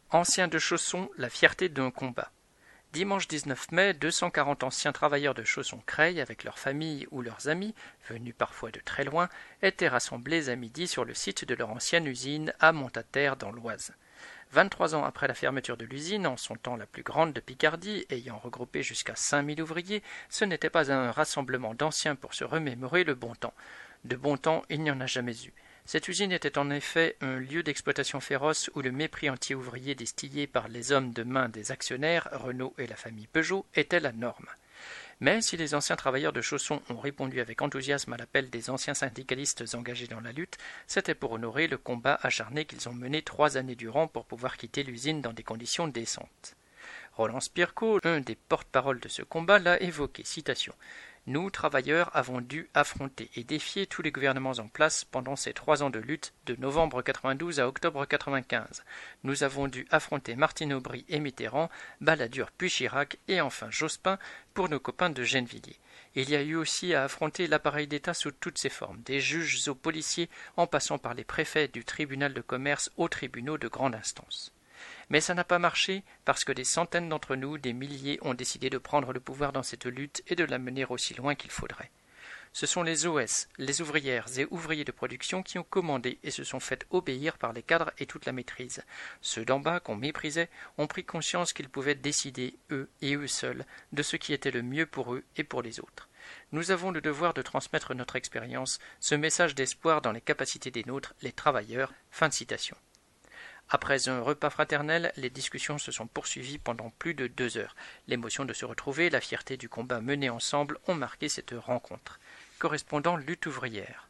Anciens de Chausson, la fierté d'un combat. Dimanche 19 mai, 240 anciens travailleurs de Chausson-Creil, avec leurs familles ou leurs amis, venus parfois de très loin, étaient rassemblés à midi sur le site de leur ancienne usine à Montataire dans l'Oise. 23 ans après la fermeture de l'usine, en son temps la plus grande de Picardie, ayant regroupé jusqu'à 5000 ouvriers, ce n'était pas un rassemblement d'anciens pour se remémorer le bon temps. De bon temps, il n'y en a jamais eu. Cette usine était en effet un lieu d'exploitation féroce où le mépris anti-ouvrier distillé par les hommes de main des actionnaires, Renault et la famille Peugeot, était la norme. Mais si les anciens travailleurs de Chausson ont répondu avec enthousiasme à l'appel des anciens syndicalistes engagés dans la lutte, c'était pour honorer le combat acharné qu'ils ont mené 3 années durant pour pouvoir quitter l'usine dans des conditions décentes. Roland Spirko, un des porte-parole de ce combat, l'a évoqué, citation. « Nous, travailleurs, avons dû affronter et défier tous les gouvernements en place pendant ces 3 ans de lutte, de novembre 92 à octobre 95. Nous avons dû affronter Martine Aubry et Mitterrand, Balladur puis Chirac et enfin Jospin pour nos copains de Gennevilliers. Il y a eu aussi à affronter l'appareil d'État sous toutes ses formes, des juges aux policiers, en passant par les préfets du tribunal de commerce aux tribunaux de grande instance. Mais ça n'a pas marché parce que des centaines d'entre nous, des milliers, ont décidé de prendre le pouvoir dans cette lutte et de la mener aussi loin qu'il faudrait. Ce sont les OS, les ouvrières et ouvriers de production qui ont commandé et se sont fait obéir par les cadres et toute la maîtrise. Ceux d'en bas, qu'on méprisait, ont pris conscience qu'ils pouvaient décider, eux et eux seuls, de ce qui était le mieux pour eux et pour les autres. Nous avons le devoir de transmettre notre expérience, ce message d'espoir dans les capacités des nôtres, les travailleurs. » Fin de citation. Après un repas fraternel, les discussions se sont poursuivies pendant plus de 2 heures. L'émotion de se retrouver, la fierté du combat mené ensemble ont marqué cette rencontre. Correspondant lutte ouvrière.